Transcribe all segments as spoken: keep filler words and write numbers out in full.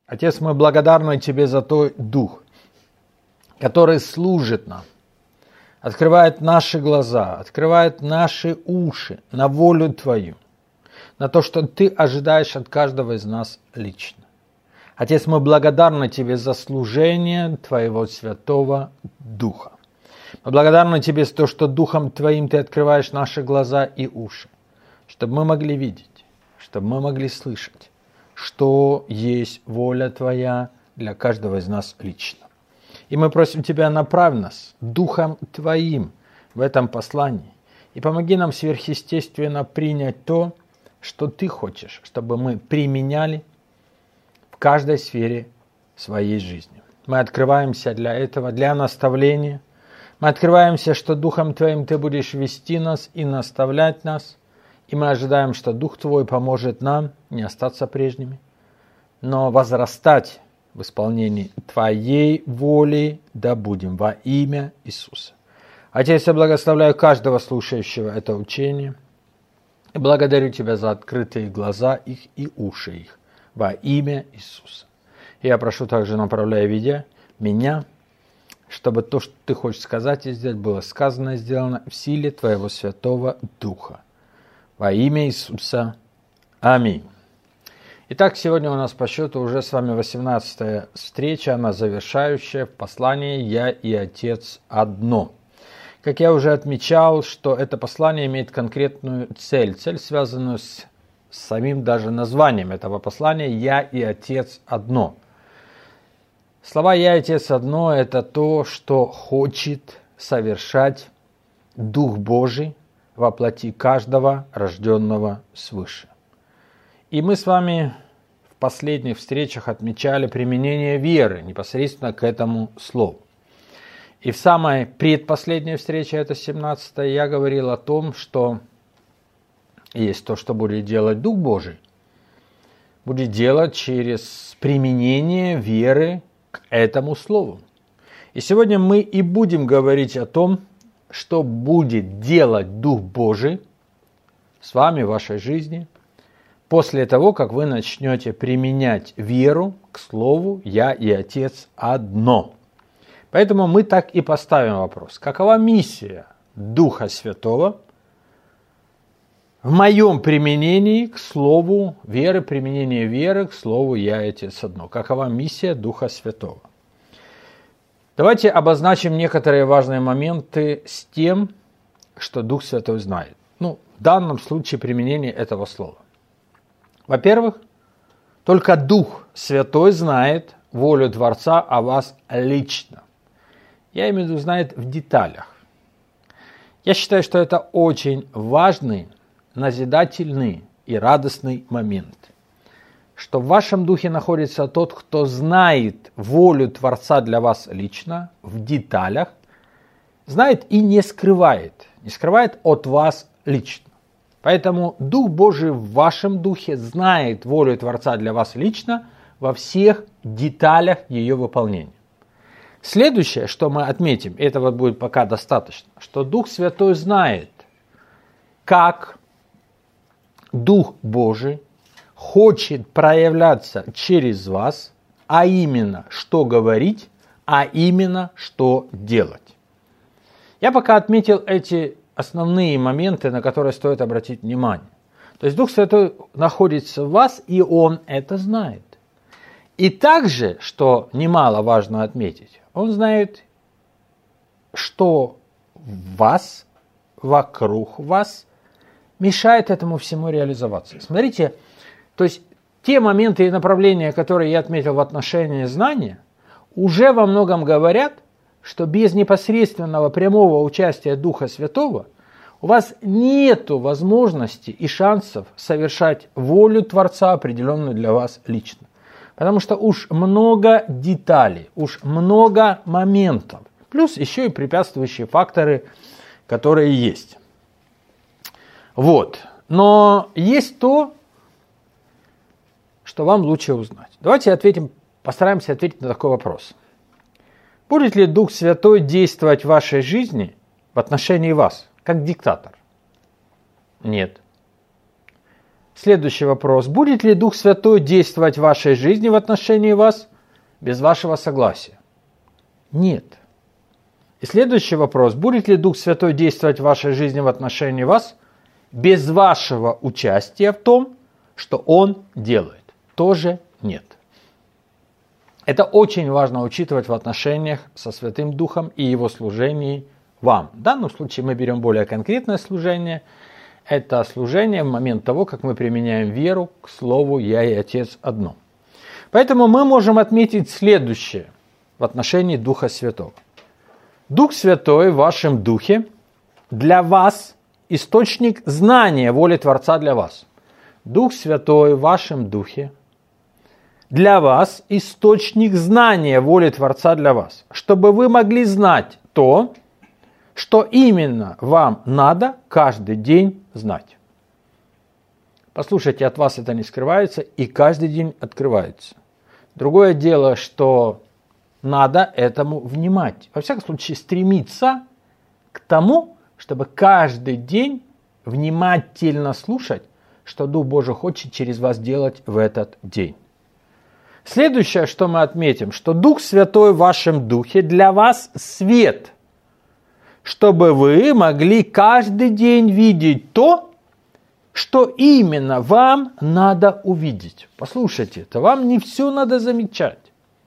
Отец, мы благодарны Тебе за Твой Дух, который служит нам, открывает наши глаза, открывает наши уши на волю Твою, на то, что Ты ожидаешь от каждого из нас лично. Отец, мы благодарны Тебе за служение Твоего Святого Духа. Мы благодарны Тебе за то, что Духом Твоим Ты открываешь наши глаза и уши, чтобы мы могли видеть, чтобы мы могли слышать, что есть воля Твоя для каждого из нас лично. И мы просим Тебя, направь нас Духом Твоим в этом послании и помоги нам сверхъестественно принять то, что Ты хочешь, чтобы мы применяли в каждой сфере своей жизни. Мы открываемся для этого, для наставления. Мы открываемся, что Духом Твоим Ты будешь вести нас и наставлять нас. И мы ожидаем, что Дух Твой поможет нам не остаться прежними, но возрастать в исполнении Твоей воли да будем во имя Иисуса. Отец, я благословляю каждого слушающего это учение и благодарю Тебя за открытые глаза их и уши их во имя Иисуса. И я прошу также, направляя видя меня, чтобы то, что Ты хочешь сказать и сделать, было сказано и сделано в силе Твоего Святого Духа. Во имя Иисуса. Аминь. Итак, сегодня у нас по счету уже с вами восемнадцатая встреча, она завершающая в послании «Я и Отец одно». Как я уже отмечал, что это послание имеет конкретную цель, цель, связанную с, с самим даже названием этого послания «Я и Отец одно». Слова «Я и Отец одно» – это то, что хочет совершать Дух Божий во плоти каждого рожденного свыше. И мы с вами в последних встречах отмечали применение веры непосредственно к этому слову. И в самой предпоследней встрече, это семнадцатая, я говорил о том, что есть то, что будет делать Дух Божий, будет делать через применение веры к этому слову. И сегодня мы и будем говорить о том, что будет делать Дух Божий с вами в вашей жизни после того, как вы начнете применять веру к слову «Я и Отец одно». Поэтому мы так и поставим вопрос. Какова миссия Духа Святого в моем применении к слову веры, применение веры к слову «Я и Отец одно»? Какова миссия Духа Святого? Давайте обозначим некоторые важные моменты с тем, что Дух Святой знает. Ну, в данном случае применение этого слова. Во-первых, только Дух Святой знает волю Творца о вас лично. Я имею в виду, знает в деталях. Я считаю, что это очень важный, назидательный и радостный момент. Что в вашем духе находится тот, кто знает волю Творца для вас лично, в деталях, знает и не скрывает, не скрывает от вас лично. Поэтому Дух Божий в вашем духе знает волю Творца для вас лично во всех деталях ее выполнения. Следующее, что мы отметим, этого будет пока достаточно, что Дух Святой знает, как Дух Божий хочет проявляться через вас, а именно, что говорить, а именно, что делать. Я пока отметил эти основные моменты, на которые стоит обратить внимание. То есть Дух Святой находится в вас, и Он это знает. И также, что немало важно отметить, Он знает, что в вас, вокруг вас, мешает этому всему реализоваться. Смотрите, то есть те моменты и направления, которые я отметил в отношении знания, уже во многом говорят, что без непосредственного прямого участия Духа Святого у вас нет возможности и шансов совершать волю Творца, определенную для вас лично. Потому что уж много деталей, уж много моментов, плюс еще и препятствующие факторы, которые есть. Вот. Но есть то, что вам лучше узнать. Давайте ответим, постараемся ответить на такой вопрос. Будет ли Дух Святой действовать в вашей жизни в отношении вас, как диктатор? Нет. Следующий вопрос. Будет ли Дух Святой действовать в вашей жизни в отношении вас без вашего согласия? Нет. И следующий вопрос. Будет ли Дух Святой действовать в вашей жизни в отношении вас без вашего участия в том, что Он делает? Тоже нет. Это очень важно учитывать в отношениях со Святым Духом и Его служении вам. В данном случае мы берем более конкретное служение. Это служение в момент того, как мы применяем веру к слову «Я и Отец одно». Поэтому мы можем отметить следующее в отношении Духа Святого. Дух Святой в вашем духе для вас источник знания воли Творца для вас. Дух Святой в вашем духе для вас источник знания воли Творца для вас, чтобы вы могли знать то, что именно вам надо каждый день знать. Послушайте, от вас это не скрывается и каждый день открывается. Другое дело, что надо этому внимать. Во всяком случае, стремиться к тому, чтобы каждый день внимательно слушать, что Дух Божий хочет через вас делать в этот день. Следующее, что мы отметим, что Дух Святой в вашем духе для вас свет, чтобы вы могли каждый день видеть то, что именно вам надо увидеть. Послушайте, это вам не все надо замечать.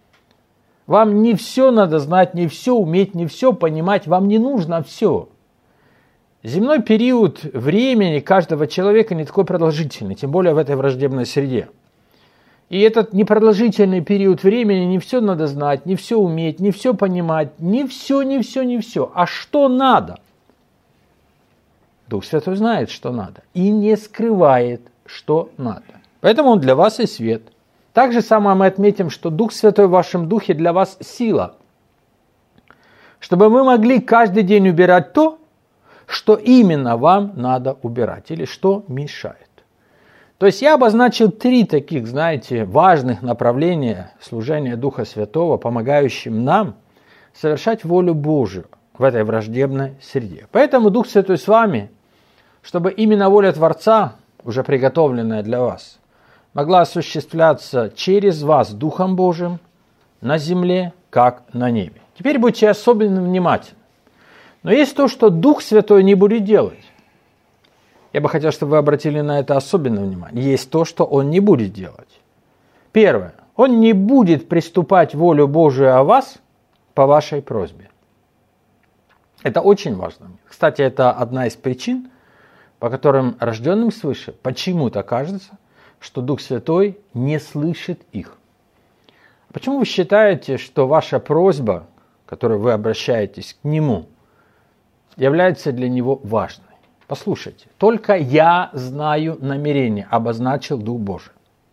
Вам не все надо знать, не все уметь, не все понимать, вам не нужно все. Земной период времени каждого человека не такой продолжительный, тем более в этой враждебной среде. И этот непродолжительный период времени не все надо знать, не все уметь, не все понимать, не все, не все, не все. А что надо? Дух Святой знает, что надо, и не скрывает, что надо. Поэтому Он для вас и свет. Так же самое мы отметим, что Дух Святой в вашем духе для вас сила, чтобы вы могли каждый день убирать то, что именно вам надо убирать, или что мешает. То есть я обозначил три таких, знаете, важных направления служения Духа Святого, помогающим нам совершать волю Божию в этой враждебной среде. Поэтому Дух Святой с вами, чтобы именно воля Творца, уже приготовленная для вас, могла осуществляться через вас Духом Божиим на земле, как на небе. Теперь будьте особенно внимательны. Но есть то, что Дух Святой не будет делать. Я бы хотел, чтобы вы обратили на это особенное внимание. Есть то, что Он не будет делать. Первое. Он не будет приступать волю Божию о вас по вашей просьбе. Это очень важно. Кстати, это одна из причин, по которым рожденным свыше почему-то кажется, что Дух Святой не слышит их. Почему вы считаете, что ваша просьба, к которой вы обращаетесь к Нему, является для Него важной? Послушайте, только я знаю намерение, обозначил Дух Божий.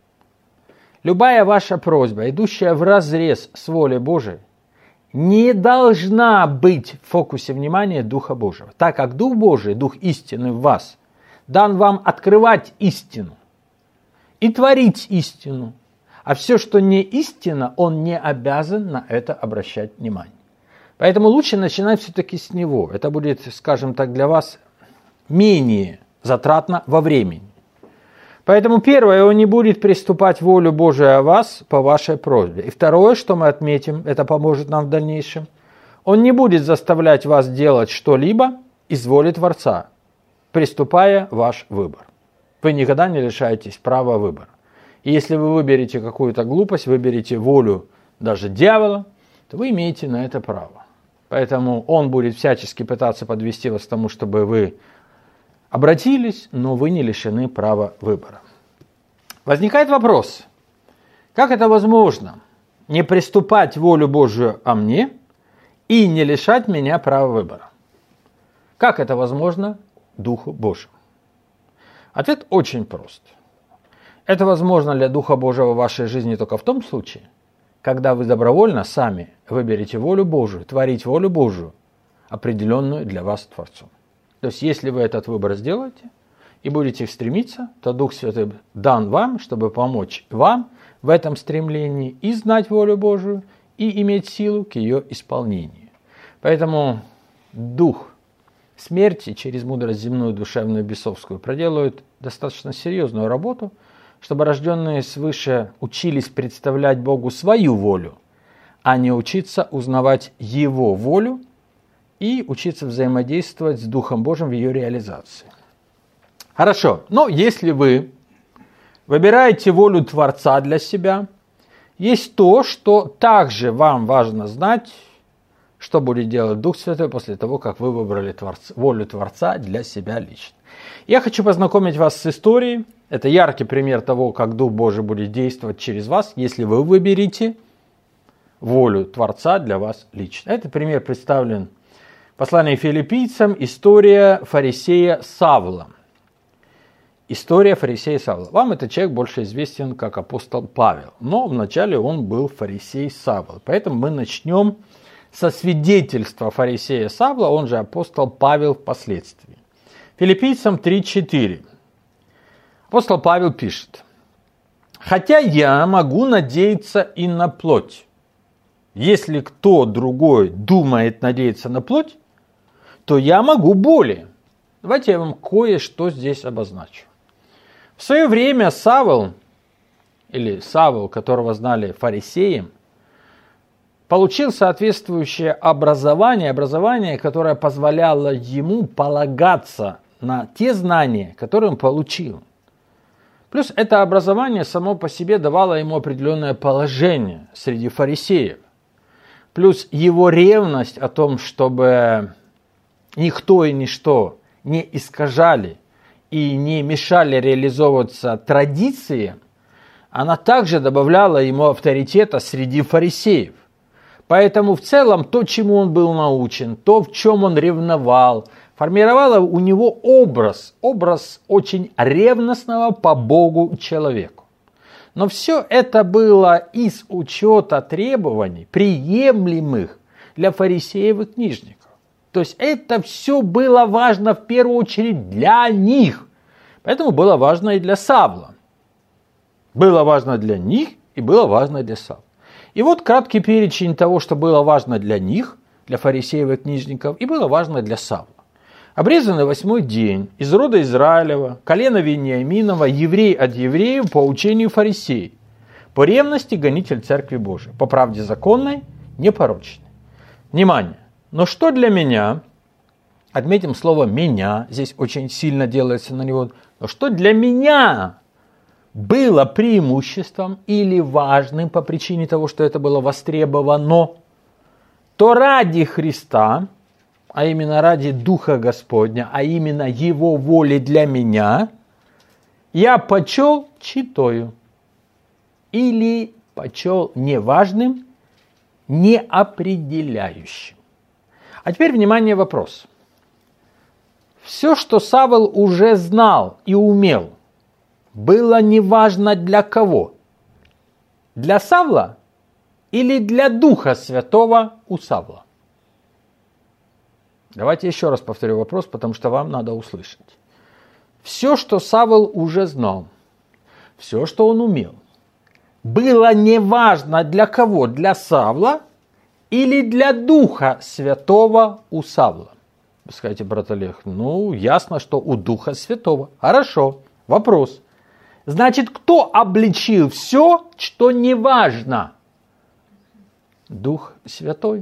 Любая ваша просьба, идущая вразрез с волей Божией, не должна быть в фокусе внимания Духа Божьего, так как Дух Божий, Дух истины в вас, дан вам открывать истину и творить истину, а все, что не истина, Он не обязан на это обращать внимание. Поэтому лучше начинать все-таки с Него. Это будет, скажем так, для вас менее затратно во времени. Поэтому первое, Он не будет приступать волю Божию о вас по вашей просьбе. И второе, что мы отметим, это поможет нам в дальнейшем, Он не будет заставлять вас делать что-либо из воли Творца, приступая ваш выбор. Вы никогда не лишаетесь права выбора. И если вы выберете какую-то глупость, выберете волю даже дьявола, то вы имеете на это право. Поэтому Он будет всячески пытаться подвести вас к тому, чтобы вы обратились, но вы не лишены права выбора. Возникает вопрос, как это возможно, не приступать волю Божию о мне и не лишать меня права выбора? Как это возможно Духу Божьему? Ответ очень прост. Это возможно для Духа Божьего в вашей жизни только в том случае, когда вы добровольно сами выберете волю Божию, творить волю Божию, определенную для вас Творцом. То есть, если вы этот выбор сделаете и будете стремиться, то Дух Святой дан вам, чтобы помочь вам в этом стремлении и знать волю Божию, и иметь силу к ее исполнению. Поэтому Дух смерти через мудрость земную, душевную, бесовскую проделывают достаточно серьезную работу, чтобы рожденные свыше учились представлять Богу свою волю, а не учиться узнавать Его волю и учиться взаимодействовать с Духом Божьим в ее реализации. Хорошо, но если вы выбираете волю Творца для себя, есть то, что также вам важно знать, что будет делать Дух Святой после того, как вы выбрали Творца, волю Творца для себя лично. Я хочу познакомить вас с историей. Это яркий пример того, как Дух Божий будет действовать через вас, если вы выберете волю Творца для вас лично. Этот пример представлен в послании филиппийцам, история фарисея Савла. История фарисея Савла. Вам этот человек больше известен как апостол Павел, но вначале он был фарисей Савл. Поэтому мы начнем со свидетельства фарисея Савла, он же апостол Павел впоследствии. Филиппийцам три четыре. Апостол Павел пишет: «Хотя я могу надеяться и на плоть. Если кто другой думает надеяться на плоть, то я могу более». Давайте я вам кое-что здесь обозначу. В свое время Савл, или Савл, которого знали фарисеем, получил соответствующее образование, образование, которое позволяло ему полагаться на те знания, которые он получил. Плюс это образование само по себе давало ему определенное положение среди фарисеев. Плюс его ревность о том, чтобы никто и ничто не искажали и не мешали реализовываться традициям, она также добавляла ему авторитета среди фарисеев. Поэтому в целом то, чему он был научен, то, в чем он ревновал, формировало у него образ, образ очень ревностного по Богу человеку. Но все это было из учета требований, приемлемых для фарисеев и книжников. То есть это все было важно в первую очередь для них. Поэтому было важно и для Савла. Было важно для них и было важно для Савла. И вот краткий перечень того, что было важно для них, для фарисеев и книжников, и было важно для Савла. Обрезанный восьмой день, из рода Израилева, колено Вениаминова, еврей от евреев по учению фарисеев, по ревности гонитель Церкви Божией, по правде законной, непорочной. Внимание! Но что для меня, отметим слово «меня», здесь очень сильно делается на него, но что для меня было преимуществом или важным по причине того, что это было востребовано, то ради Христа, а именно ради Духа Господня, а именно Его воли для меня, я почел читою или почел неважным, неопределяющим. А теперь, внимание, вопрос. Все, что Савл уже знал и умел, было неважно для кого? Для Савла или для Духа Святого у Савла? Давайте еще раз повторю вопрос, потому что вам надо услышать. Все, что Савл уже знал, все, что он умел, было неважно для кого? Для Савла или для Духа Святого у Савла? Вы скажете, брат Олег, ну, ясно, что у Духа Святого. Хорошо, вопрос. Значит, кто обличил все, что не важно? Дух Святой.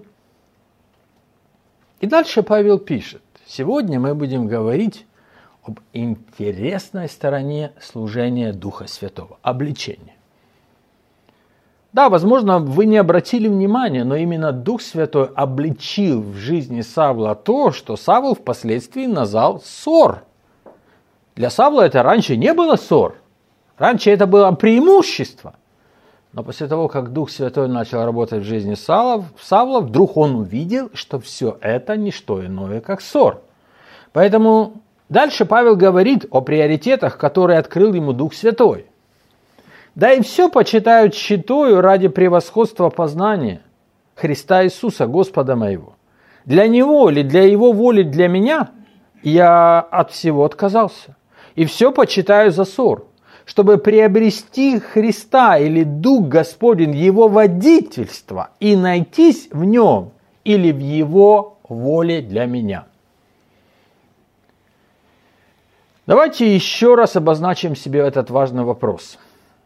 И дальше Павел пишет. Сегодня мы будем говорить об интересной стороне служения Духа Святого. Обличение. Да, возможно, вы не обратили внимания, но именно Дух Святой обличил в жизни Савла то, что Савл впоследствии назвал ссор. Для Савла это раньше не было ссор. Раньше это было преимущество. Но после того, как Дух Святой начал работать в жизни Савла, Савла, вдруг он увидел, что все это не что иное, как ссор. Поэтому дальше Павел говорит о приоритетах, которые открыл ему Дух Святой. Да и все почитают тщетою ради превосходства познания Христа Иисуса, Господа моего. Для Него или для Его воли для меня я от всего отказался. И все почитаю за ссор, чтобы приобрести Христа или Дух Господень, Его водительство, и найтись в Нем или в Его воле для меня. Давайте еще раз обозначим себе этот важный вопрос.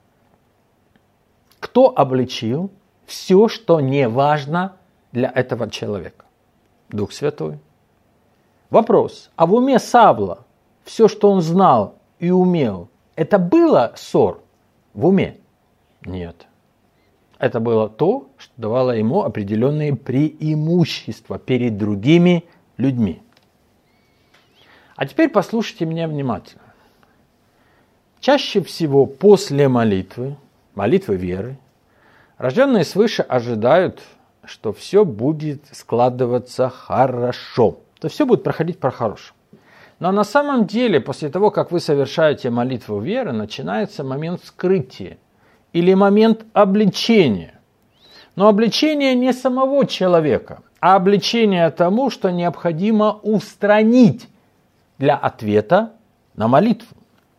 Кто обличил все, что не важно для этого человека? Дух Святой. Вопрос. А в уме Савла все, что он знал и умел, это было ссор в уме? Нет. Это было то, что давало ему определенные преимущества перед другими людьми. А теперь послушайте меня внимательно. Чаще всего после молитвы, молитвы веры, рожденные свыше ожидают, что все будет складываться хорошо, то все будет проходить по-хорошему. Но на самом деле, после того, как вы совершаете молитву веры, начинается момент скрытия или момент обличения. Но обличение не самого человека, а обличение тому, что необходимо устранить для ответа на молитву.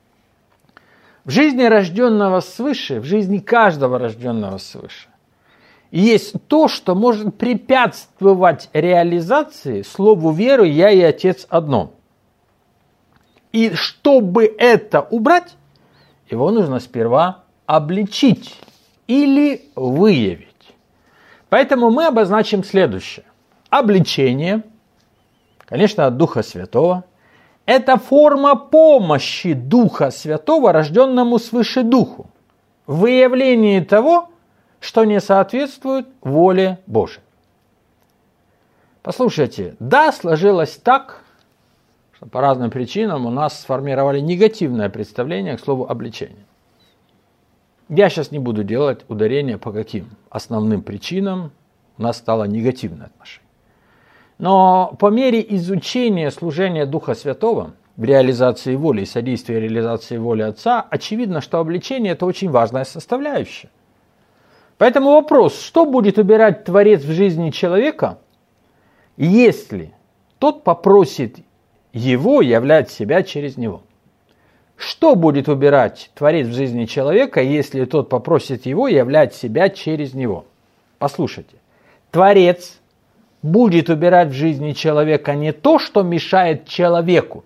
В жизни рожденного свыше, в жизни каждого рожденного свыше, есть то, что может препятствовать реализации слову веры «Я и Отец одно». И чтобы это убрать, его нужно сперва обличить или выявить. Поэтому мы обозначим следующее. Обличение, конечно, от Духа Святого, это форма помощи Духа Святого, рожденному свыше Духу, в выявлении того, что не соответствует воле Божией. Послушайте, да, сложилось так, что по разным причинам у нас сформировали негативное представление к слову обличение. Я сейчас не буду делать ударение, по каким основным причинам у нас стало негативное отношение. Но по мере изучения служения Духа Святого в реализации воли и содействия реализации воли Отца, очевидно, что обличение – это очень важная составляющая. Поэтому вопрос, что будет убирать Творец в жизни человека, если тот попросит его являть себя через него? Что будет убирать Творец в жизни человека, если тот попросит его являть себя через него? Послушайте, Творец будет убирать в жизни человека не то, что мешает человеку,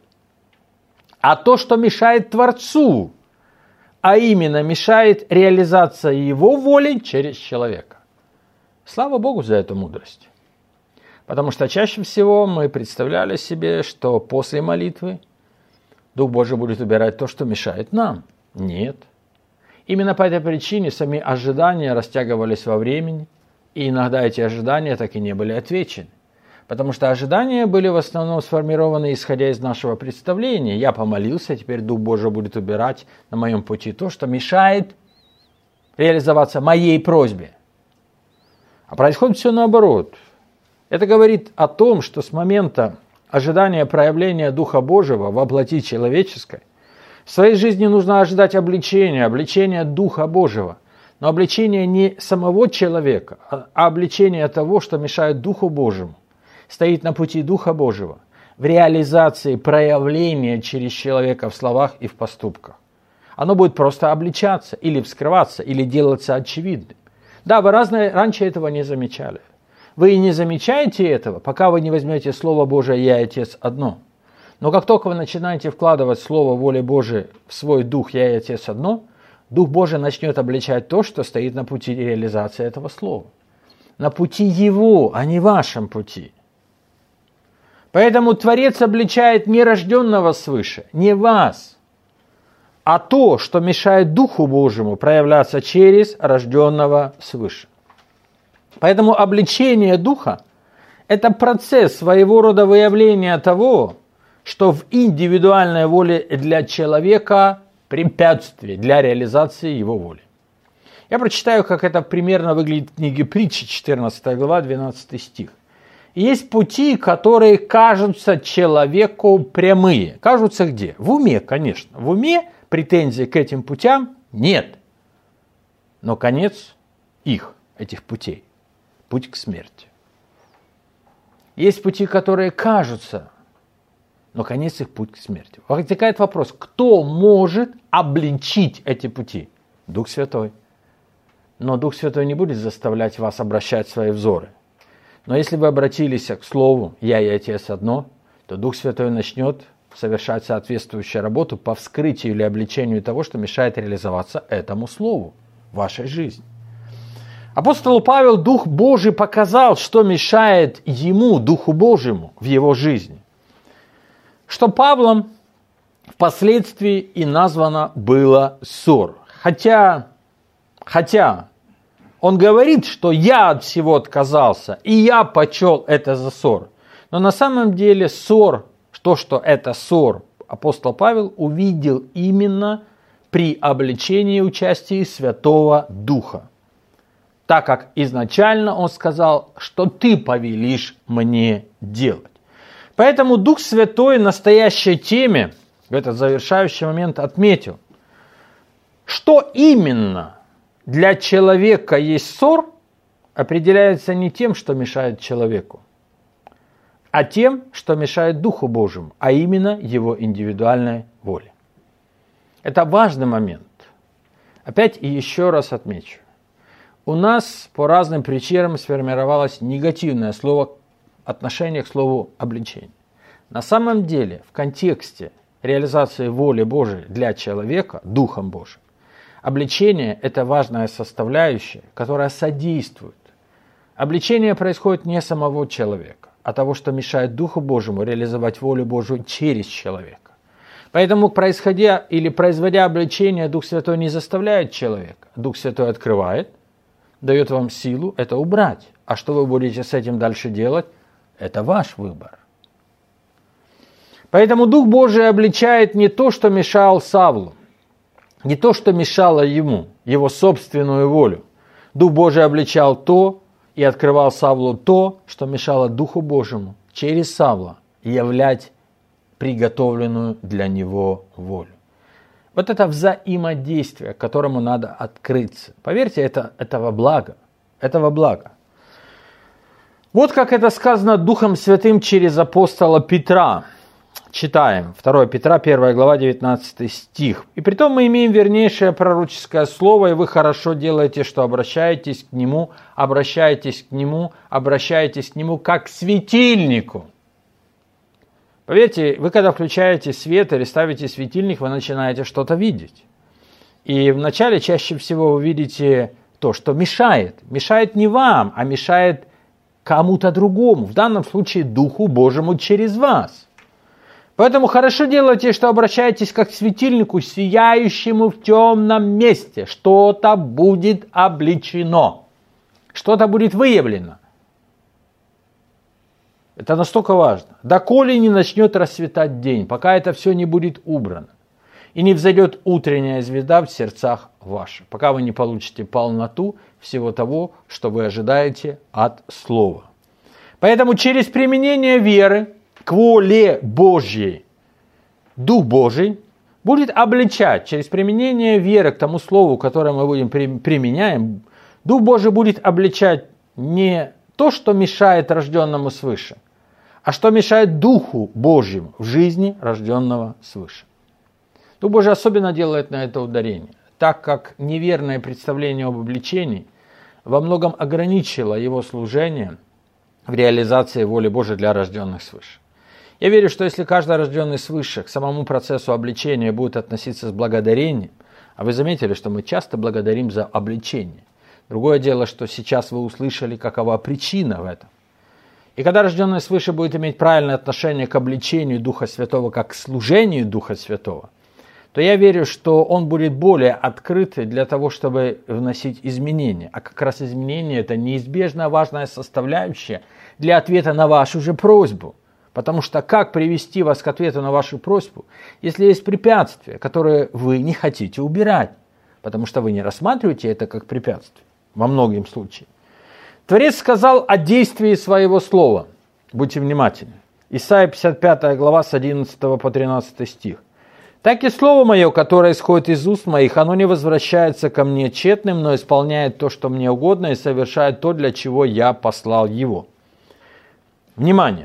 а то, что мешает Творцу, а именно мешает реализация его воли через человека. Слава Богу за эту мудрость. Потому что чаще всего мы представляли себе, что после молитвы Дух Божий будет убирать то, что мешает нам. Нет. Именно по этой причине сами ожидания растягивались во времени, и иногда эти ожидания так и не были отвечены. Потому что ожидания были в основном сформированы, исходя из нашего представления. Я помолился, теперь Дух Божий будет убирать на моем пути то, что мешает реализоваться моей просьбе. А происходит все наоборот. Это говорит о том, что с момента ожидания проявления Духа Божьего во плоти человеческой в своей жизни нужно ожидать обличения, обличения Духа Божьего. Но обличение не самого человека, а обличение того, что мешает Духу Божьему, стоит на пути Духа Божьего в реализации проявления через человека в словах и в поступках. Оно будет просто обличаться, или вскрываться, или делаться очевидным. Да, вы разные, раньше этого не замечали. Вы и не замечаете этого, пока вы не возьмете Слово Божие «Я и Отец одно». Но как только вы начинаете вкладывать Слово воли Божией в свой Дух «Я и Отец одно», Дух Божий начнет обличать то, что стоит на пути реализации этого Слова. На пути Его, а не вашем пути. Поэтому Творец обличает не рожденного свыше, не вас, а то, что мешает Духу Божьему проявляться через рожденного свыше. Поэтому обличение Духа – это процесс своего рода выявления того, что в индивидуальной воле для человека препятствие для реализации его воли. Я прочитаю, как это примерно выглядит в книге Притчи, четырнадцатая глава, двенадцатый стих. Есть пути, которые кажутся человеку прямые. Кажутся где? В уме, конечно. В уме претензий к этим путям нет. Но конец их, этих путей, путь к смерти. Есть пути, которые кажутся, но конец их путь к смерти. Возникает вопрос, кто может обличить эти пути? Дух Святой. Но Дух Святой не будет заставлять вас обращать свои взоры. Но если вы обратились к Слову «Я и Отец одно», то Дух Святой начнет совершать соответствующую работу по вскрытию или обличению того, что мешает реализоваться этому слову в вашей жизни. Апостолу Павел Дух Божий показал, что мешает ему, Духу Божьему, в его жизни. Что Павлом впоследствии и названо было ссор. Хотя, хотя он говорит, что я от всего отказался, и я почел это за ссор. Но на самом деле ссор, то, что это ссор, апостол Павел увидел именно при обличении и участии Святого Духа. Так как изначально он сказал, что ты повелишь мне делать. Поэтому Дух Святой в настоящей теме, в этот завершающий момент отметил, что именно для человека есть ссор, определяется не тем, что мешает человеку, а тем, что мешает Духу Божьему, а именно его индивидуальной воле. Это важный момент. Опять и еще раз отмечу. У нас по разным причинам сформировалось негативное слово, отношение к слову обличение. На самом деле, в контексте реализации воли Божией для человека, Духом Божьим, обличение – это важная составляющая, которая содействует. Обличение происходит не самого человека, а того, что мешает Духу Божьему реализовать волю Божию через человека. Поэтому, происходя или производя обличение, Дух Святой не заставляет человека. Дух Святой открывает, дает вам силу это убрать. А что вы будете с этим дальше делать, это ваш выбор. Поэтому Дух Божий обличает не то, что мешал Савлу, не то, что мешало ему, его собственную волю. Дух Божий обличал то и открывал Савлу то, что мешало Духу Божьему через Савла являть приготовленную для него волю. Вот это взаимодействие, к которому надо открыться. Поверьте, это, этого блага, этого блага. Вот как это сказано Духом Святым через апостола Петра. Читаем второе Петра, первая глава, девятнадцатый стих. «И притом мы имеем вернейшее пророческое слово, и вы хорошо делаете, что обращаетесь к нему, обращаетесь к нему, обращаетесь к нему, как к светильнику». Поверьте, вы когда включаете свет или ставите светильник, вы начинаете что-то видеть. И вначале чаще всего вы видите то, что мешает. Мешает не вам, а мешает кому-то другому. В данном случае Духу Божьему через вас. Поэтому хорошо делайте, что обращаетесь как к светильнику, сияющему в темном месте. Что-то будет обличено. Что-то будет выявлено. Это настолько важно. Доколе не начнет расцветать день, пока это все не будет убрано. И не взойдет утренняя звезда в сердцах ваших, пока вы не получите полноту всего того, что вы ожидаете от Слова. Поэтому через применение веры к воле Божьей Дух Божий будет обличать. Через применение веры к тому Слову, которое мы будем применяем, Дух Божий будет обличать не то, что мешает рожденному свыше, а что мешает Духу Божьему в жизни рожденного свыше. Дух Божий особенно делает на это ударение, так как неверное представление об обличении во многом ограничило его служение в реализации воли Божией для рожденных свыше. Я верю, что если каждый рожденный свыше к самому процессу обличения будет относиться с благодарением, а вы заметили, что мы часто благодарим за обличение. Другое дело, что сейчас вы услышали, какова причина в этом. И когда рожденный свыше будет иметь правильное отношение к обличению Духа Святого, как к служению Духа Святого, то я верю, что он будет более открытый для того, чтобы вносить изменения. А как раз изменения – это неизбежно важная составляющая для ответа на вашу же просьбу. Потому что как привести вас к ответу на вашу просьбу, если есть препятствия, которые вы не хотите убирать, потому что вы не рассматриваете это как препятствие во многим случаях. Творец сказал о действии своего слова. Будьте внимательны. Исайя пятьдесят пятая глава с одиннадцатого по тринадцатый стих. «Так и слово мое, которое исходит из уст моих, оно не возвращается ко мне тщетным, но исполняет то, что мне угодно, и совершает то, для чего я послал его». Внимание!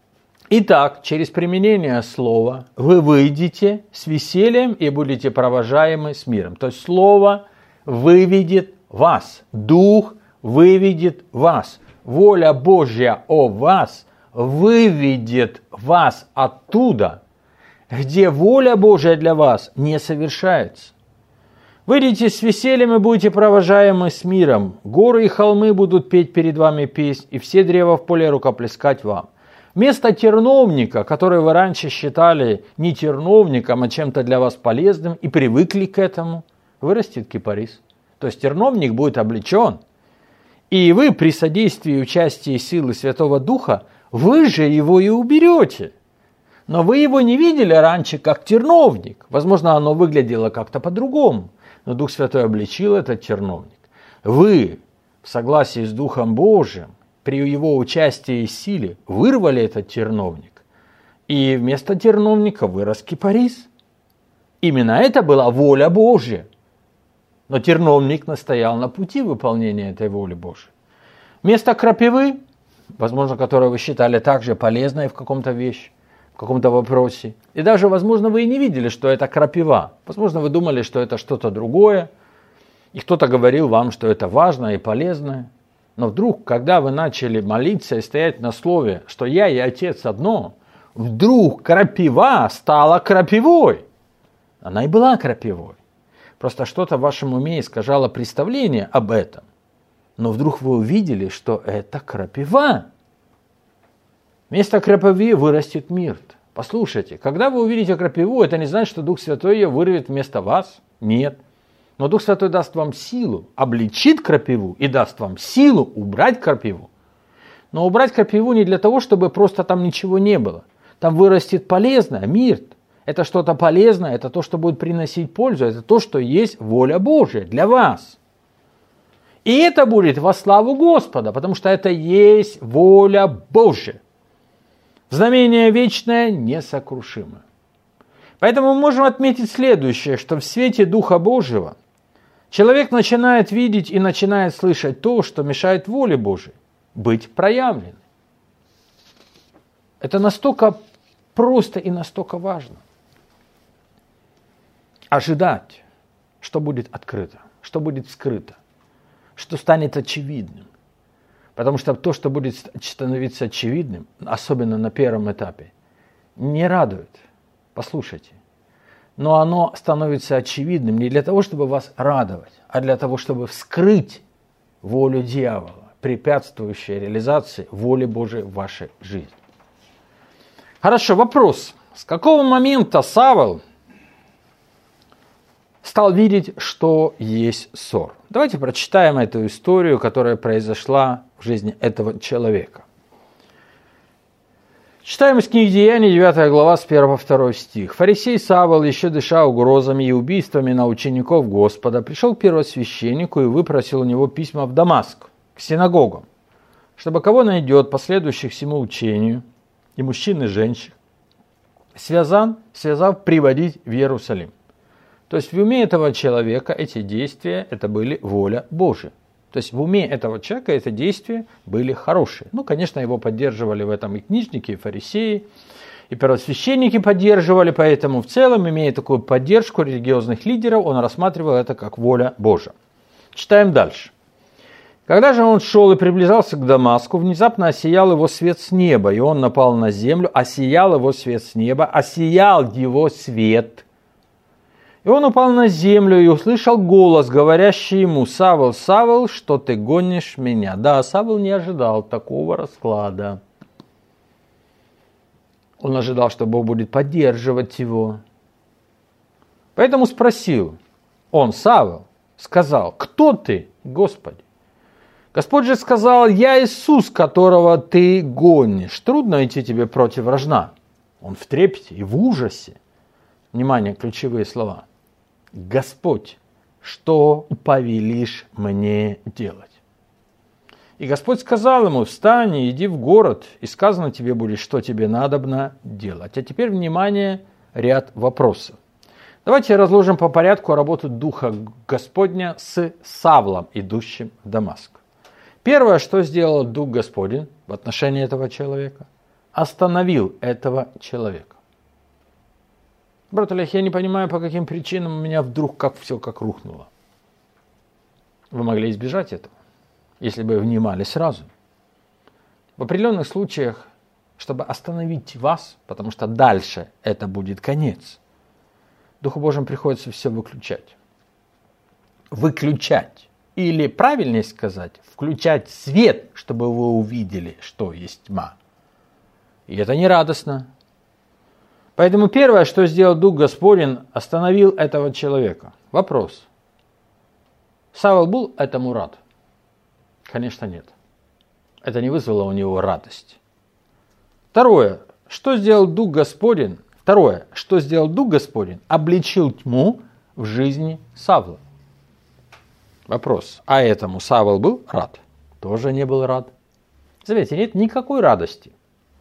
Итак, через применение слова вы выйдете с весельем и будете провожаемы с миром. То есть слово выведет вас, Дух выведет вас, воля Божья о вас выведет вас оттуда, где воля Божия для вас не совершается. Выйдите с весельем и будете провожаемы с миром. Горы и холмы будут петь перед вами песнь, и все древа в поле рукоплескать вам. Вместо терновника, который вы раньше считали не терновником, а чем-то для вас полезным, и привыкли к этому, вырастет кипарис. То есть терновник будет облечен. И вы при содействии и участии силы Святого Духа, вы же его и уберете. Но вы его не видели раньше как терновник. Возможно, оно выглядело как-то по-другому. Но Дух Святой облечил этот терновник. Вы, в согласии с Духом Божиим, при его участии и силе, вырвали этот терновник. И вместо терновника вырос кипарис. Именно это была воля Божья. Но терновник настоял на пути выполнения этой воли Божьей. Вместо крапивы, возможно, которую вы считали также полезной в каком-то вещи, в каком-то вопросе, и даже, возможно, вы и не видели, что это крапива. Возможно, вы думали, что это что-то другое, и кто-то говорил вам, что это важно и полезно. Но вдруг, когда вы начали молиться и стоять на слове, что я и Отец одно, вдруг крапива стала крапивой. Она и была крапивой. Просто что-то в вашем уме искажало представление об этом. Но вдруг вы увидели, что это крапива. Вместо крапивы вырастет мирт. Послушайте, когда вы увидите крапиву, это не значит, что Дух Святой ее вырвет вместо вас. Нет. Но Дух Святой даст вам силу, обличит крапиву и даст вам силу убрать крапиву. Но убрать крапиву не для того, чтобы просто там ничего не было. Там вырастет полезное, мирт. Это что-то полезное, это то, что будет приносить пользу, это то, что есть воля Божья для вас. И это будет во славу Господа, потому что это есть воля Божья. Знамение вечное, несокрушимое. Поэтому мы можем отметить следующее, что в свете Духа Божьего человек начинает видеть и начинает слышать то, что мешает воле Божьей быть проявленной. Это настолько просто и настолько важно. Ожидать, что будет открыто, что будет скрыто, что станет очевидным. Потому что то, что будет становиться очевидным, особенно на первом этапе, не радует. Послушайте. Но оно становится очевидным не для того, чтобы вас радовать, а для того, чтобы вскрыть волю дьявола, препятствующую реализации воли Божией в вашей жизни. Хорошо, вопрос. С какого момента Савл стал видеть, что есть ссор? Давайте прочитаем эту историю, которая произошла в жизни этого человека. Читаем из книги Деяний, девятая глава, с первого по второй стих. «Фарисей Савл, еще дыша угрозами и убийствами на учеников Господа, пришел к первосвященнику и выпросил у него письма в Дамаск, к синагогам, чтобы кого найдет, последующих всему учению, и мужчин, и женщин, связан, связав, приводить в Иерусалим». То есть в уме этого человека эти действия, это были воля Божия. То есть в уме этого человека эти действия были хорошие. Ну, конечно, его поддерживали в этом и книжники, и фарисеи, и первосвященники поддерживали, поэтому в целом, имея такую поддержку религиозных лидеров, он рассматривал это как воля Божия. Читаем дальше. «Когда же он шел и приближался к Дамаску, внезапно осиял его свет с неба, и он напал на землю, осиял его свет с неба, осиял его свет. И он упал на землю и услышал голос, говорящий ему: «Савл, Савл, что ты гонишь меня?» Да, Савл не ожидал такого расклада. Он ожидал, что Бог будет поддерживать его. Поэтому спросил он, Савл, сказал: «Кто ты, Господи?» Господь же сказал: «Я Иисус, которого ты гонишь. Трудно идти тебе против рожна». Он в трепете и в ужасе. Внимание, ключевые слова. «Господь, что повелишь мне делать?» И Господь сказал ему: «Встань и иди в город, и сказано тебе будет, что тебе надобно делать». А теперь, внимание, ряд вопросов. Давайте разложим по порядку работу Духа Господня с Савлом, идущим в Дамаск. Первое, что сделал Дух Господень в отношении этого человека, остановил этого человека. Брат Олег, я не понимаю, по каким причинам у меня вдруг как все как рухнуло. Вы могли избежать этого, если бы внимали сразу. В определенных случаях чтобы остановить вас, потому что дальше это будет конец. Духу Божьему приходится все выключать. Выключать. Или, правильнее сказать, включать свет, чтобы вы увидели, что есть тьма. И это не радостно. Поэтому первое, что сделал Дух Господень, остановил этого человека. Вопрос. Савл был этому рад? Конечно, нет. Это не вызвало у него радость. Второе. Что сделал Дух Господень? Второе. Что сделал Дух Господень? Обличил тьму в жизни Савла. Вопрос. А этому Савл был рад? Тоже не был рад. Заметьте, нет никакой радости.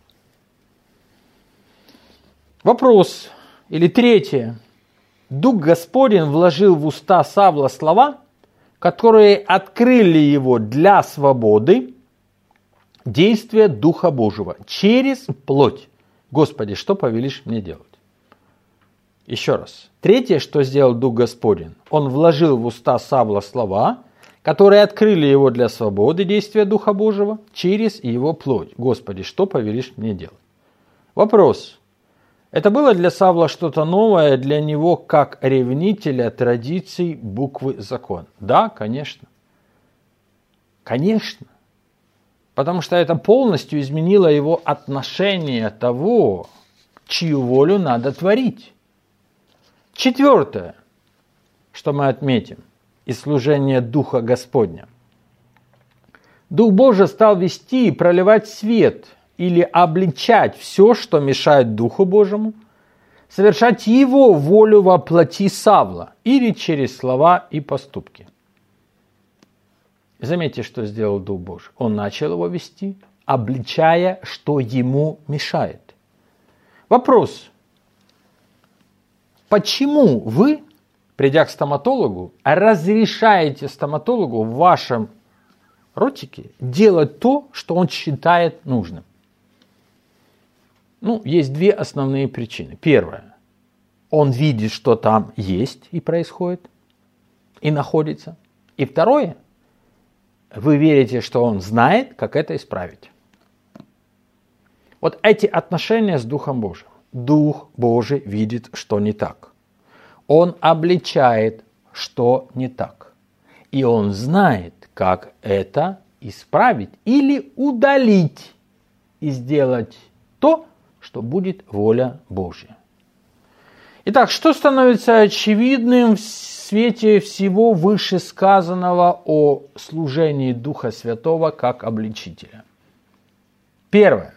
Вопрос. Или третье. Дух Господень вложил в уста Савла слова, которые открыли его для свободы действия Духа Божьего через плоть. Господи, что повелишь мне делать? Еще раз. Третье, что сделал Дух Господень, он вложил в уста Савла слова, которые открыли его для свободы действия Духа Божьего через его плоть. Господи, что повелишь мне делать? Вопрос. Это было для Савла что-то новое, для него как ревнителя традиций буквы закона? Да, конечно. Конечно. Потому что это полностью изменило его отношение того, чью волю надо творить. Четвертое, что мы отметим из служения Духа Господня. Дух Божий стал вести и проливать свет или обличать все, что мешает Духу Божьему, совершать Его волю во плоти Савла или через слова и поступки. Заметьте, что сделал Дух Божий. Он начал его вести, обличая, что ему мешает. Вопрос. Почему вы, придя к стоматологу, разрешаете стоматологу в вашем ротике делать то, что он считает нужным? Ну, есть две основные причины. Первая. Он видит, что там есть и происходит, и находится. И второе. Вы верите, что он знает, как это исправить. Вот эти отношения с Духом Божьим. Дух Божий видит, что не так. Он обличает, что не так. И он знает, как это исправить или удалить и сделать то, что будет воля Божья. Итак, что становится очевидным в свете всего вышесказанного о служении Духа Святого как обличителя? Первое.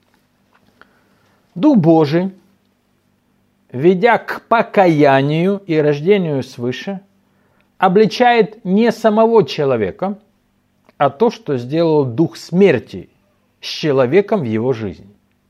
Дух Божий, ведя к покаянию и рождению свыше, обличает не самого человека, а то, что сделал Дух смерти с человеком в его жизни.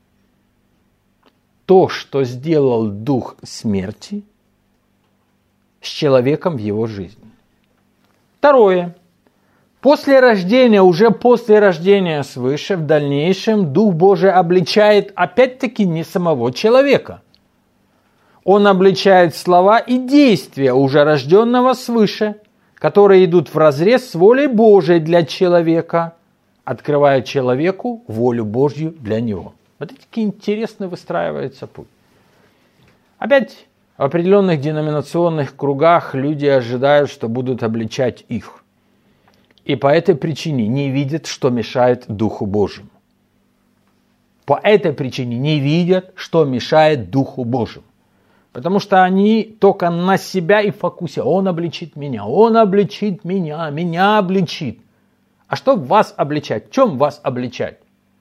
То, что сделал Дух смерти с человеком в его жизни. Второе. После рождения, уже после рождения свыше, в дальнейшем Дух Божий обличает опять-таки не самого человека. Он обличает слова и действия уже рожденного свыше, которые идут вразрез с волей Божией для человека, открывая человеку волю Божью для него. Вот такие интересно выстраивается путь. Опять в определенных деноминационных кругах люди ожидают, что будут обличать их. И по этой причине не видят, что мешает Духу Божьему. По этой причине не видят, что мешает Духу Божьему. Потому что они только на себя и фокусируются. Он обличит меня, он обличит меня, меня обличит. А что вас обличать? В чем вас обличать?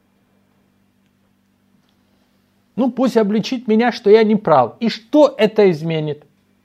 Ну, пусть обличит меня, что я не прав. И что это изменит?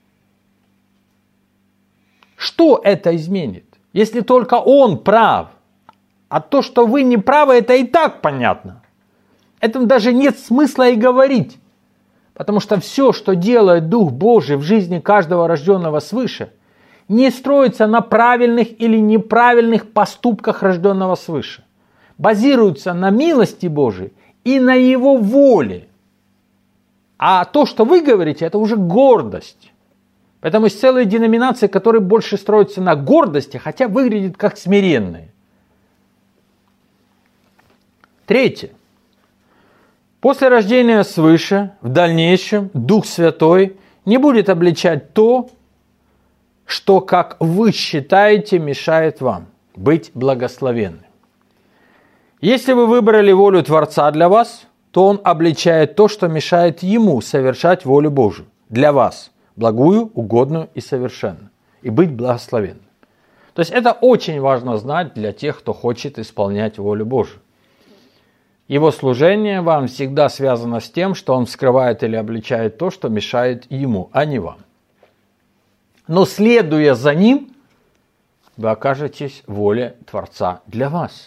Что это изменит? Если только он прав. А то, что вы не правы, это и так понятно. Этому даже нет смысла и говорить. Потому что все, что делает Дух Божий в жизни каждого рожденного свыше, не строится на правильных или неправильных поступках рожденного свыше. Базируется на милости Божией и на Его воле. А то, что вы говорите, это уже гордость. Поэтому есть целые деноминации, которые больше строятся на гордости, хотя выглядят как смиренные. Третье. После рождения свыше, в дальнейшем, Дух Святой не будет обличать то, что, как вы считаете, мешает вам быть благословенным. Если вы выбрали волю Творца для вас, то Он обличает то, что мешает Ему совершать волю Божию для вас, благую, угодную и совершенную, и быть благословенным. То есть это очень важно знать для тех, кто хочет исполнять волю Божию. Его служение вам всегда связано с тем, что Он вскрывает или обличает то, что мешает Ему, а не вам. Но следуя за Ним, вы окажетесь в воле Творца для вас.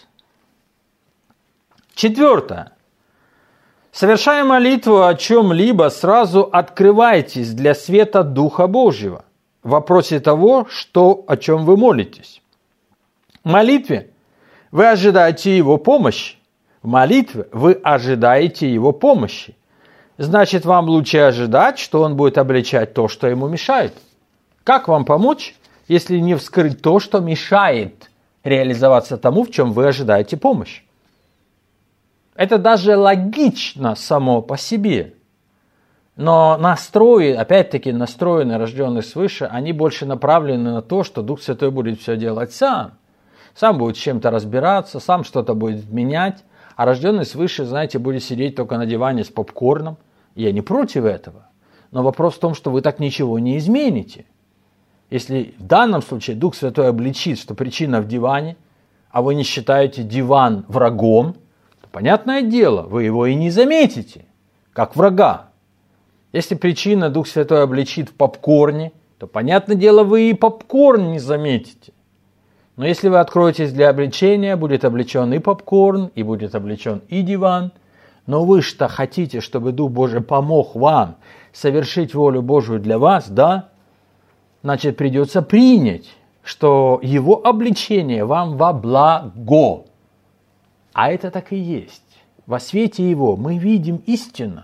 Четвертое. Совершая молитву о чем-либо, сразу открывайтесь для света Духа Божьего в вопросе того, что, о чем вы молитесь. В молитве вы ожидаете Его помощи. В молитве вы ожидаете Его помощи. Значит, вам лучше ожидать, что Он будет обличать то, что Ему мешает. Как вам помочь, если не вскрыть то, что мешает реализоваться тому, в чем вы ожидаете помощь? Это даже логично само по себе. Но настрои, опять-таки, настроены, рожденные свыше, они больше направлены на то, что Дух Святой будет все делать сам. Сам будет с чем-то разбираться, сам что-то будет менять. А рожденный свыше, знаете, будет сидеть только на диване с попкорном. Я не против этого. Но вопрос в том, что вы так ничего не измените. Если в данном случае Дух Святой обличит, что причина в диване, а вы не считаете диван врагом, то, понятное дело, вы его и не заметите, как врага. Если причина Дух Святой обличит в попкорне, то, понятное дело, вы и попкорн не заметите. Но если вы откроетесь для обличения, будет обличен и попкорн, и будет обличен и диван. Но вы что хотите, чтобы Дух Божий помог вам совершить волю Божию для вас, да? Значит, придется принять, что Его обличение вам во благо. А это так и есть. Во свете Его мы видим истину.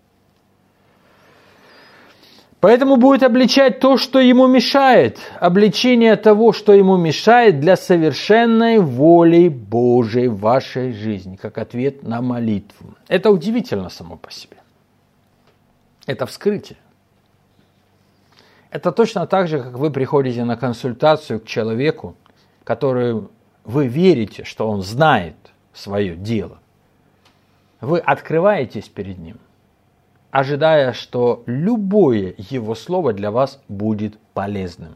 Поэтому будет обличать то, что ему мешает. Обличение того, что ему мешает для совершенной воли Божией в вашей жизни, как ответ на молитву. Это удивительно само по себе. Это вскрытие. Это точно так же, как вы приходите на консультацию к человеку, который вы верите, что он знает свое дело. Вы открываетесь перед ним, ожидая, что любое его слово для вас будет полезным.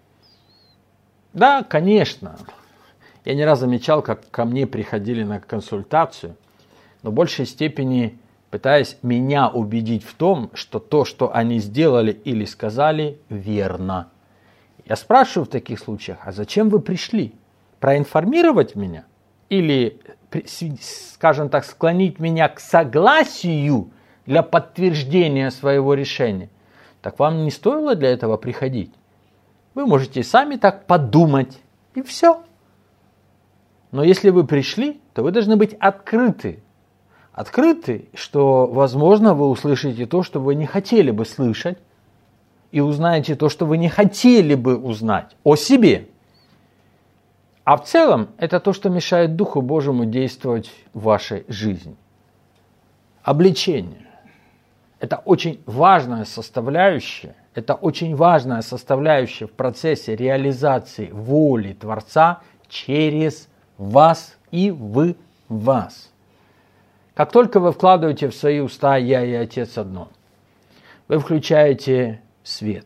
Да, конечно, я не раз замечал, как ко мне приходили на консультацию, но в большей степени пытаясь меня убедить в том, что то, что они сделали или сказали, верно. Я спрашиваю в таких случаях, а зачем вы пришли? Проинформировать меня? Или, скажем так, склонить меня к согласию для подтверждения своего решения? Так вам не стоило для этого приходить. Вы можете сами так подумать, и все. Но если вы пришли, то вы должны быть открыты. Открыты, что, возможно, вы услышите то, что вы не хотели бы слышать, и узнаете то, что вы не хотели бы узнать о себе. А в целом, это то, что мешает Духу Божьему действовать в вашей жизни. Обличение. Это очень важная составляющая, это очень важная составляющая в процессе реализации воли Творца через вас и в вас. Как только вы вкладываете в свои уста «Я и Отец одно», вы включаете свет.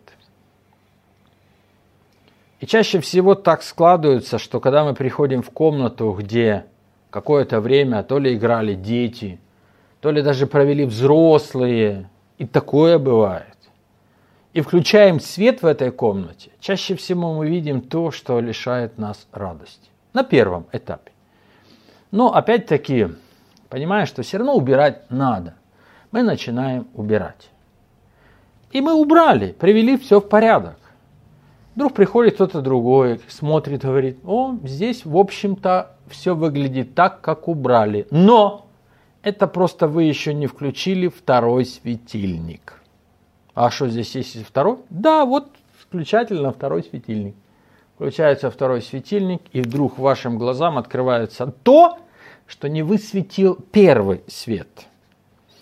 И чаще всего так складывается, что когда мы приходим в комнату, где какое-то время то ли играли дети, то ли даже провели взрослые, и такое бывает, и включаем свет в этой комнате, чаще всего мы видим то, что лишает нас радости. На первом этапе. Но опять-таки, понимая, что все равно убирать надо, мы начинаем убирать. И мы убрали, привели все в порядок. Вдруг приходит кто-то другой, смотрит, говорит: о, здесь, в общем-то, все выглядит так, как убрали. Но это просто вы еще не включили второй светильник. А что, здесь есть второй? Да, вот включатель на второй светильник. Включается второй светильник, и вдруг вашим глазам открывается то, что не высветил первый свет.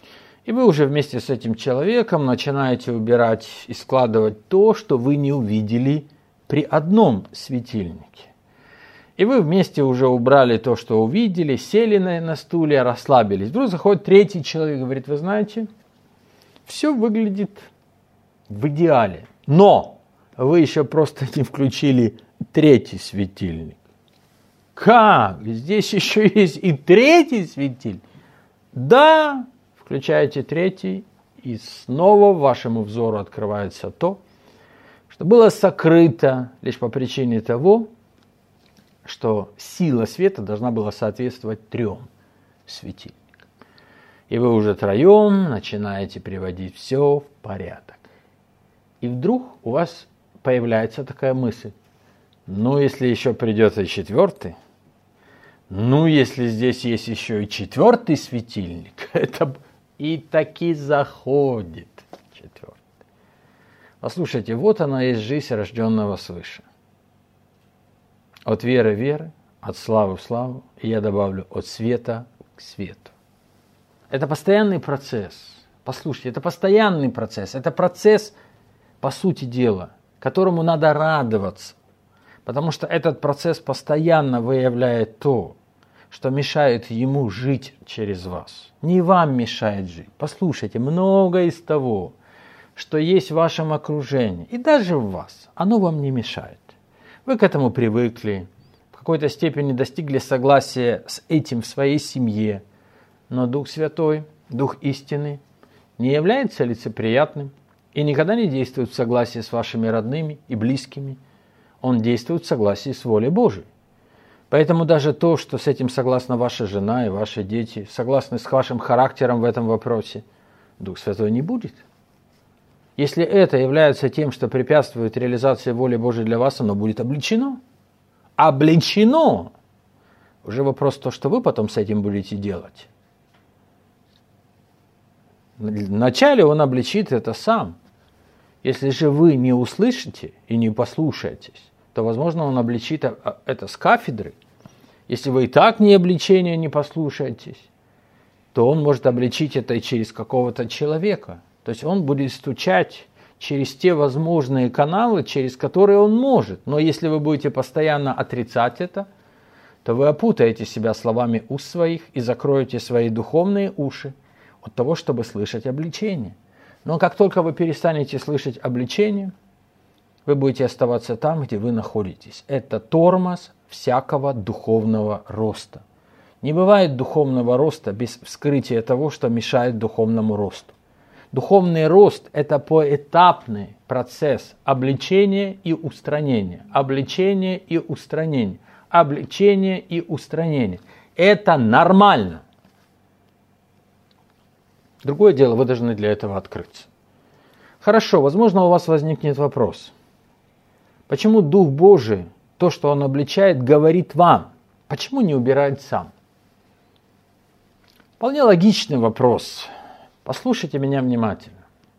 И вы уже вместе с этим человеком начинаете убирать и складывать то, что вы не увидели при одном светильнике. И вы вместе уже убрали то, что увидели, сели на, на стуле, расслабились. Вдруг заходит третий человек и говорит: вы знаете, все выглядит в идеале, но вы еще просто не включили третий светильник. Как? Здесь еще есть и третий светильник? Да, включаете третий, и снова вашему взору открывается то, что было сокрыто лишь по причине того, что сила света должна была соответствовать трем светильникам. И вы уже троем начинаете приводить все в порядок. И вдруг у вас появляется такая мысль: ну, если еще придет и четвертый, ну, если здесь есть еще и четвертый светильник, это и таки заходит четвертый. Послушайте, вот она есть жизнь рожденного свыше. От веры в веры, от славы в славу, и я добавлю, от света к свету. Это постоянный процесс. Послушайте, это постоянный процесс. Это процесс, по сути дела, которому надо радоваться. Потому что этот процесс постоянно выявляет то, что мешает ему жить через вас. Не вам мешает жить. Послушайте, многое из того, что есть в вашем окружении, и даже в вас, оно вам не мешает. Вы к этому привыкли, в какой-то степени достигли согласия с этим в своей семье, но Дух Святой, Дух истины, не является лицеприятным и никогда не действует в согласии с вашими родными и близкими. Он действует в согласии с волей Божией. Поэтому даже то, что с этим согласна ваша жена и ваши дети, согласны с вашим характером в этом вопросе, Дух Святой не будет. Если это является тем, что препятствует реализации воли Божией для вас, оно будет обличено. Обличено! Уже вопрос то, что вы потом с этим будете делать. Вначале он обличит это сам. Если же вы не услышите и не послушаетесь, то, возможно, он обличит это с кафедры. Если вы и так не обличения не послушаетесь, то он может обличить это и через какого-то человека. То есть он будет стучать через те возможные каналы, через которые он может. Но если вы будете постоянно отрицать это, то вы опутаете себя словами уст своих и закроете свои духовные уши от того, чтобы слышать обличение. Но как только вы перестанете слышать обличение, вы будете оставаться там, где вы находитесь. Это тормоз всякого духовного роста. Не бывает духовного роста без вскрытия того, что мешает духовному росту. Духовный рост – это поэтапный процесс обличения и устранения, обличения и устранения, обличения и устранения. Это нормально. Другое дело, вы должны для этого открыться. Хорошо, возможно, у вас возникнет вопрос. Почему Дух Божий, то, что Он обличает, говорит вам? Почему не убирает сам? Вполне логичный вопрос. Послушайте меня внимательно.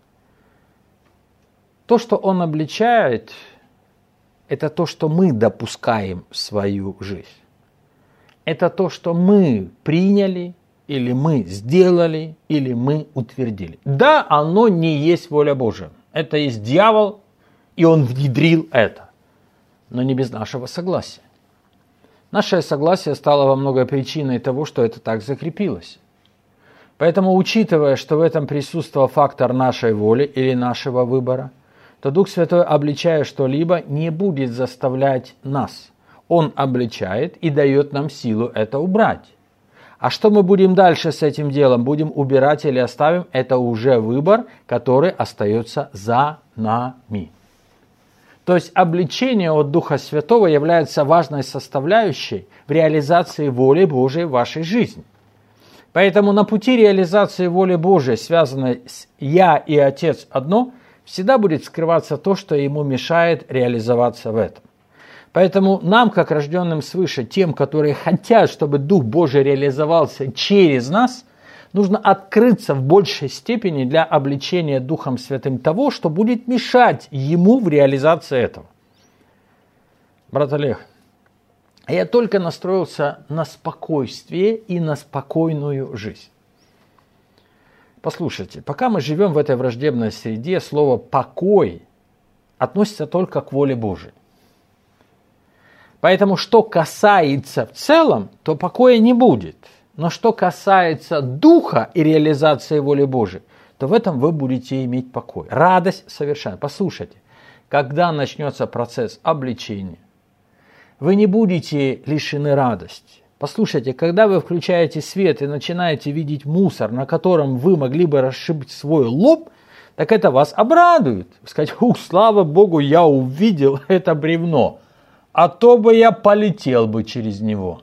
То, что Он обличает, это то, что мы допускаем в свою жизнь. Это то, что мы приняли, или мы сделали, или мы утвердили. Да, оно не есть воля Божия. Это есть дьявол, и он внедрил это. Но не без нашего согласия. Наше согласие стало во многое причиной того, что это так закрепилось. Поэтому, учитывая, что в этом присутствовал фактор нашей воли или нашего выбора, то Дух Святой, обличая что-либо, не будет заставлять нас. Он обличает и дает нам силу это убрать. А что мы будем дальше с этим делом? Будем убирать или оставим? Это уже выбор, который остается за нами. То есть обличение от Духа Святого является важной составляющей в реализации воли Божией в вашей жизни. Поэтому на пути реализации воли Божией, связанной с «Я и Отец одно», всегда будет скрываться то, что ему мешает реализоваться в этом. Поэтому нам, как рожденным свыше, тем, которые хотят, чтобы Дух Божий реализовался через нас, нужно открыться в большей степени для обличения Духом Святым того, что будет мешать ему в реализации этого. Брат Олег, я только настроился на спокойствие и на спокойную жизнь. Послушайте, пока мы живем в этой враждебной среде, слово «покой» относится только к воле Божией. Поэтому, что касается в целом, то покоя не будет. Но что касается духа и реализации воли Божией, то в этом вы будете иметь покой. Радость совершенно. Послушайте, когда начнется процесс обличения, вы не будете лишены радости. Послушайте, когда вы включаете свет и начинаете видеть мусор, на котором вы могли бы расшибить свой лоб, так это вас обрадует. Сказать: ух, слава Богу, я увидел это бревно, а то бы я полетел бы через него.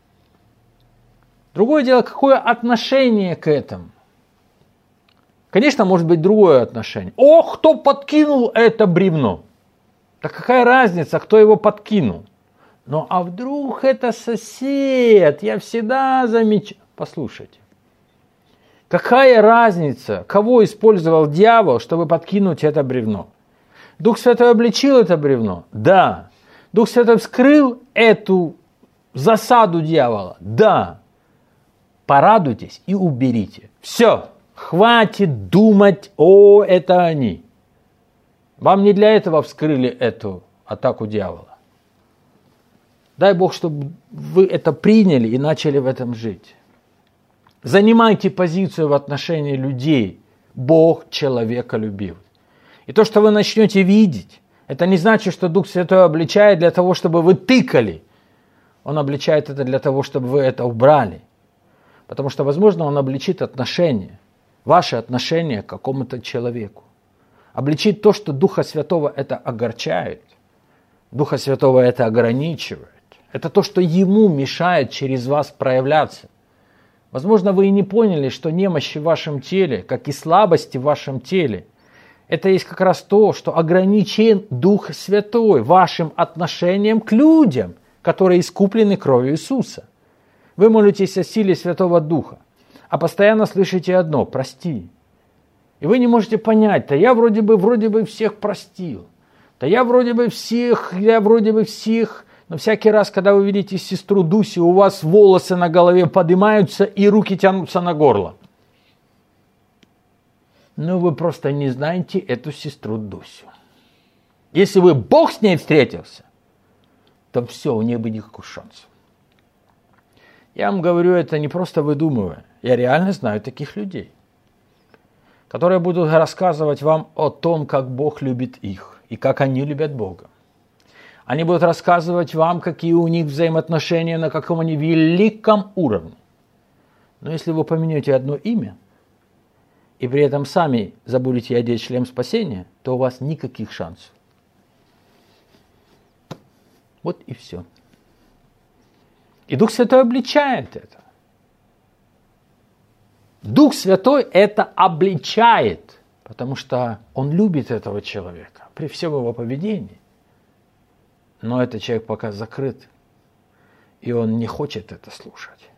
Другое дело, какое отношение к этому. Конечно, может быть другое отношение. Ох, кто подкинул это бревно? Так какая разница, кто его подкинул? Ну а вдруг это сосед? Я всегда замечаю. Послушайте. Какая разница, кого использовал дьявол, чтобы подкинуть это бревно? Дух Святой обличил это бревно? Да. Дух Святой вскрыл эту засаду дьявола? Да. Порадуйтесь и уберите. Все. Хватит думать: о, это они. Вам не для этого вскрыли эту атаку дьявола. Дай Бог, чтобы вы это приняли и начали в этом жить. Занимайте позицию в отношении людей. Бог человека любил. И то, что вы начнете видеть, это не значит, что Дух Святой обличает для того, чтобы вы тыкали. Он обличает это для того, чтобы вы это убрали. Потому что, возможно, Он обличит отношения, ваши отношения к какому-то человеку. Обличит то, что Духа Святого это огорчает, Духа Святого это ограничивает. Это то, что Ему мешает через вас проявляться. Возможно, вы и не поняли, что немощи в вашем теле, как и слабости в вашем теле, это есть как раз то, что ограничен Дух Святой вашим отношением к людям, которые искуплены кровью Иисуса. Вы молитесь о силе Святого Духа, а постоянно слышите одно: прости. И вы не можете понять: да я вроде бы, вроде бы всех простил, да я вроде бы всех, я вроде бы всех, но всякий раз, когда вы видите сестру Дусю, у вас волосы на голове поднимаются и руки тянутся на горло. Ну вы просто не знаете эту сестру Дусю. Если бы Бог с ней встретился, то все, у нее бы никаких шансов. Я вам говорю это не просто выдумывая. Я реально знаю таких людей, которые будут рассказывать вам о том, как Бог любит их и как они любят Бога. Они будут рассказывать вам, какие у них взаимоотношения, на каком они великом уровне. Но если вы поменяете одно имя, и при этом сами забудете одеть шлем спасения, то у вас никаких шансов. Вот и все. И Дух Святой обличает это. Дух Святой это обличает, потому что Он любит этого человека при всем его поведении. Но этот человек пока закрыт, и он не хочет это слушать.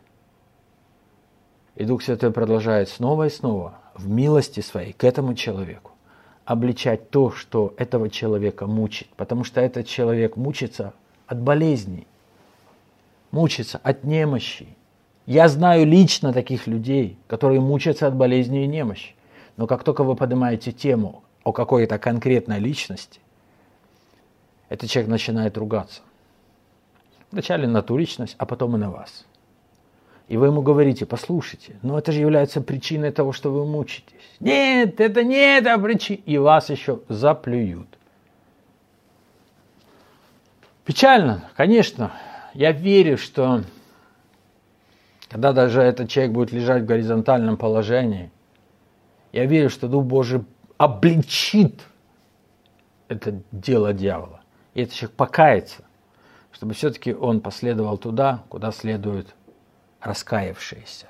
И Дух Святой продолжает снова и снова в милости своей к этому человеку обличать то, что этого человека мучит, потому что этот человек мучится от болезней, мучится от немощи. Я знаю лично таких людей, которые мучаются от болезни и немощи. Но как только вы поднимаете тему о какой-то конкретной личности, этот человек начинает ругаться. Вначале на ту личность, а потом и на вас. И вы ему говорите: послушайте, но это же является причиной того, что вы мучитесь. Нет, это не эта причина. И вас еще заплюют. Печально, конечно. Я верю, что когда даже этот человек будет лежать в горизонтальном положении, я верю, что Дух Божий обличит это дело дьявола. И этот человек покается, чтобы все-таки он последовал туда, куда следует раскаявшиеся.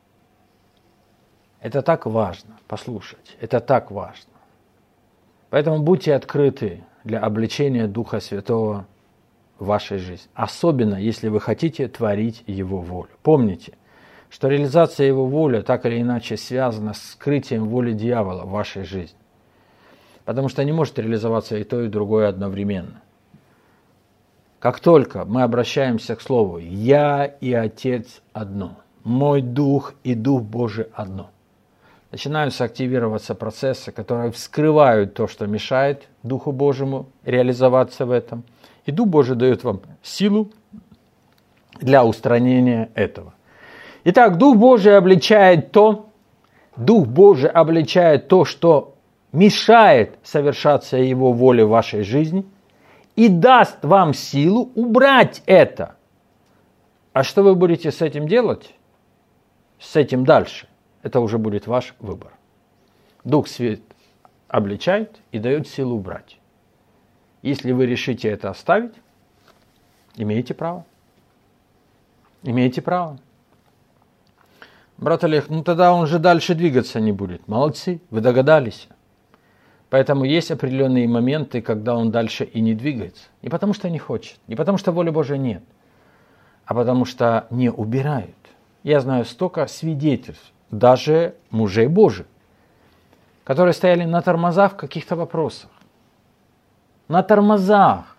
Это так важно, послушать, это так важно. Поэтому будьте открыты для обличения Духа Святого в вашей жизни. Особенно, если вы хотите творить Его волю. Помните, что реализация Его воли так или иначе связана с скрытием воли дьявола в вашей жизни. Потому что не может реализоваться и то, и другое одновременно. Как только мы обращаемся к слову «Я и Отец одно», «Мой Дух и Дух Божий одно», начинаются активироваться процессы, которые вскрывают то, что мешает Духу Божьему реализоваться в этом. И Дух Божий дает вам силу для устранения этого. Итак, Дух Божий обличает то, Дух Божий обличает то, что мешает совершаться Его воле в вашей жизни, и даст вам силу убрать это. А что вы будете с этим делать? С этим дальше? Это уже будет ваш выбор. Дух Свет обличает и дает силу убрать. Если вы решите это оставить, имеете право. Имеете право. Брат Олег, ну тогда он же дальше двигаться не будет. Молодцы, вы догадались. Поэтому есть определенные моменты, когда он дальше и не двигается. Не потому что не хочет, не потому что воли Божией нет, а потому что не убирают. Я знаю столько свидетельств, даже мужей Божьих, которые стояли на тормозах в каких-то вопросах. На тормозах.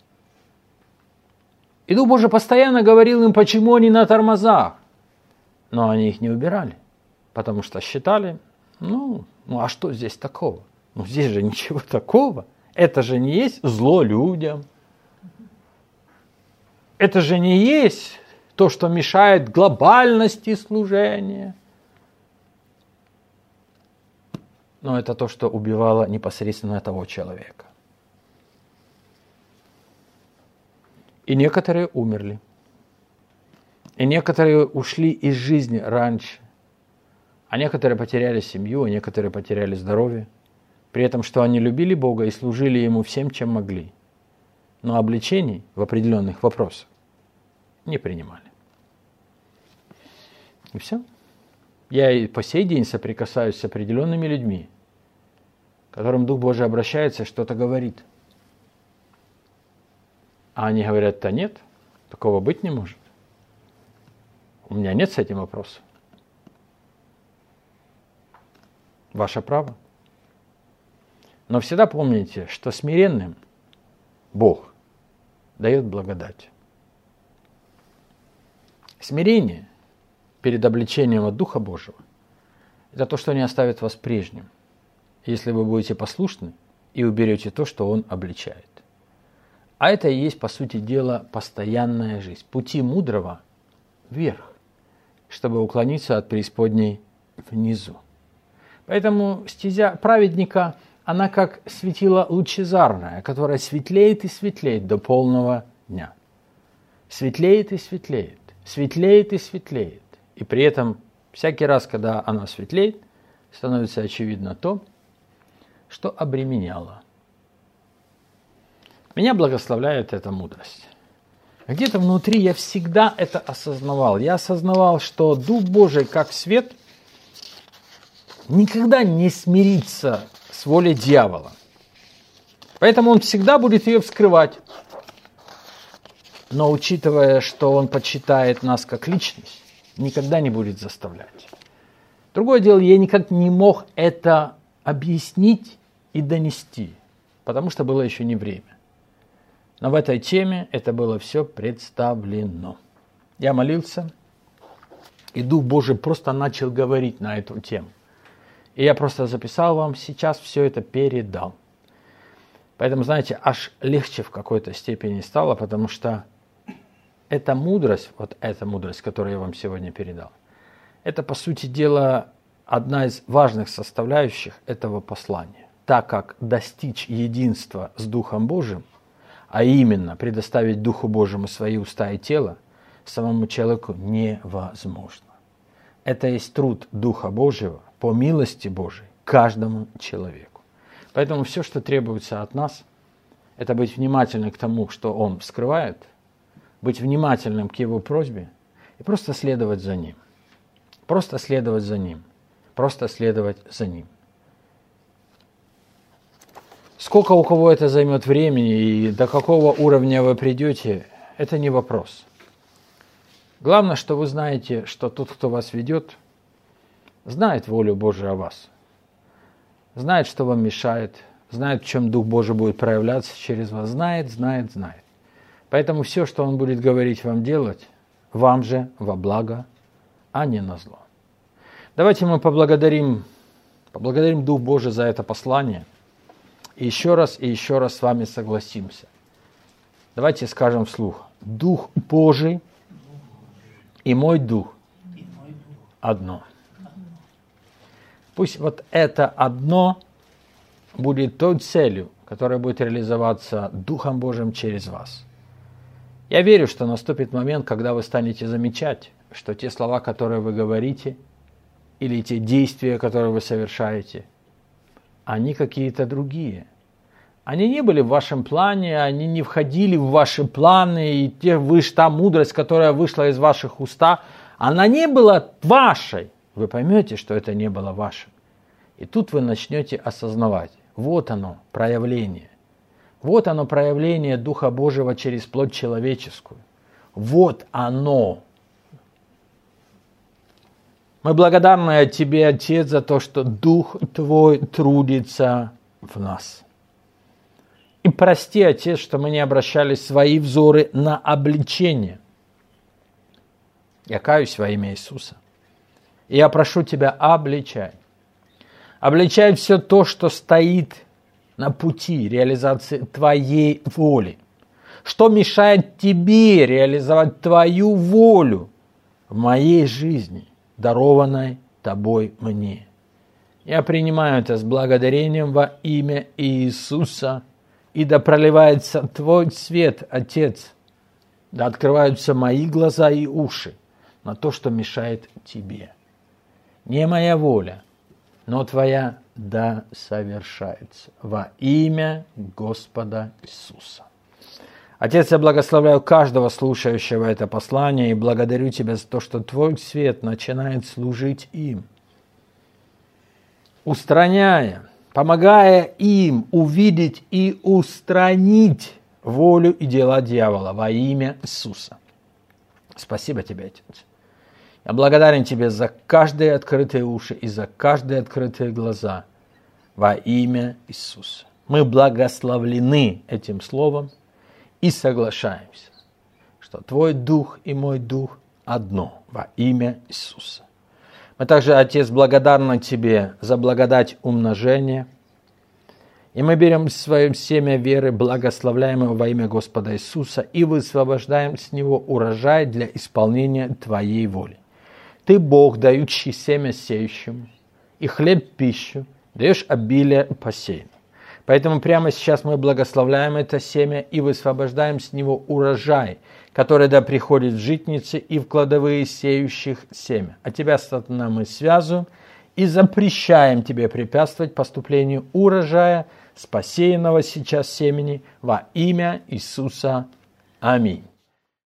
И Дух Божий постоянно говорил им, почему они на тормозах. Но они их не убирали, потому что считали, ну, ну а что здесь такого? Ну здесь же ничего такого. Это же не есть зло людям. Это же не есть то, что мешает глобальности служения. Но это то, что убивало непосредственно того человека. И некоторые умерли. И некоторые ушли из жизни раньше. А некоторые потеряли семью, а некоторые потеряли здоровье. При этом, что они любили Бога и служили Ему всем, чем могли. Но обличений в определенных вопросах не принимали. И все. Я и по сей день соприкасаюсь с определенными людьми, к которым Дух Божий обращается и что-то говорит. А они говорят, да нет, такого быть не может. У меня нет с этим вопроса. Ваше право. Но всегда помните, что смиренным Бог дает благодать. Смирение перед обличением от Духа Божьего – это то, что не оставит вас прежним, если вы будете послушны и уберете то, что Он обличает. А это и есть, по сути дела, постоянная жизнь. Пути мудрого вверх, чтобы уклониться от преисподней внизу. Поэтому стезя праведника, она как светило лучезарное, которое светлеет и светлеет до полного дня. Светлеет и светлеет, светлеет и светлеет. И при этом всякий раз, когда она светлеет, становится очевидно то, что обременяло. Меня благословляет эта мудрость. Где-то внутри я всегда это осознавал. Я осознавал, что Дух Божий, как свет, никогда не смирится с волей дьявола. Поэтому он всегда будет ее вскрывать. Но учитывая, что он почитает нас как личность, никогда не будет заставлять. Другое дело, я никак не мог это объяснить и донести, потому что было еще не время. Но в этой теме это было все представлено. Я молился, и Дух Божий просто начал говорить на эту тему. И я просто записал вам, сейчас все это передал. Поэтому, знаете, аж легче в какой-то степени стало, потому что эта мудрость, вот эта мудрость, которую я вам сегодня передал, это, по сути дела, одна из важных составляющих этого послания. Так как достичь единства с Духом Божьим, а именно предоставить Духу Божьему свои уста и тело, самому человеку невозможно. Это есть труд Духа Божьего по милости Божией каждому человеку. Поэтому все, что требуется от нас, это быть внимательным к тому, что Он вскрывает, быть внимательным к Его просьбе и просто следовать за Ним. Просто следовать за Ним. Просто следовать за Ним. Сколько у кого это займет времени и до какого уровня вы придете, это не вопрос. Главное, что вы знаете, что тот, кто вас ведет, знает волю Божию о вас. Знает, что вам мешает, знает, в чем Дух Божий будет проявляться через вас. Знает, знает, знает. Поэтому все, что Он будет говорить вам делать, вам же во благо, а не на зло. Давайте мы поблагодарим Поблагодарим Дух Божий за это послание. И еще раз и еще раз с вами согласимся. Давайте скажем вслух. Дух Божий и мой Дух одно. Пусть вот это одно будет той целью, которая будет реализоваться Духом Божьим через вас. Я верю, что наступит момент, когда вы станете замечать, что те слова, которые вы говорите, или те действия, которые вы совершаете, они какие-то другие. Они не были в вашем плане, они не входили в ваши планы, и те, вы, та мудрость, которая вышла из ваших уста, она не была вашей. Вы поймете, что это не было вашим. И тут вы начнете осознавать, вот оно, проявление. Вот оно, проявление Духа Божьего через плоть человеческую. Вот оно. Мы благодарны Тебе, Отец, за то, что Дух Твой трудится в нас. И прости, Отец, что мы не обращали свои взоры на обличение. Я каюсь во имя Иисуса. И я прошу Тебя, обличай. Обличай все то, что стоит на пути реализации Твоей воли. Что мешает Тебе реализовать Твою волю в моей жизни, дарованной Тобой мне. Я принимаю это с благодарением во имя Иисуса. И да проливается Твой свет, Отец, да открываются мои глаза и уши на то, что мешает Тебе. Не моя воля, но Твоя да совершается во имя Господа Иисуса. Отец, я благословляю каждого слушающего это послание и благодарю Тебя за то, что Твой свет начинает служить им, устраняя, помогая им увидеть и устранить волю и дела дьявола во имя Иисуса. Спасибо Тебе, Отец. Я благодарен Тебе за каждые открытые уши и за каждые открытые глаза во имя Иисуса. Мы благословлены этим словом и соглашаемся, что Твой Дух и мой Дух одно во имя Иисуса. Мы также, Отец, благодарны Тебе за благодать умножения. И мы берем свое семя веры, благословляем его во имя Господа Иисуса и высвобождаем с него урожай для исполнения Твоей воли. Ты Бог, дающий семя сеющему, и хлеб пищу, даешь обилие посеянному. Поэтому прямо сейчас мы благословляем это семя и высвобождаем с него урожай, который да приходит в житницы и в кладовые сеющих семя. А Тебя, сатана, мы связываем и запрещаем Тебе препятствовать поступлению урожая с посеянного сейчас семени во имя Иисуса. Аминь.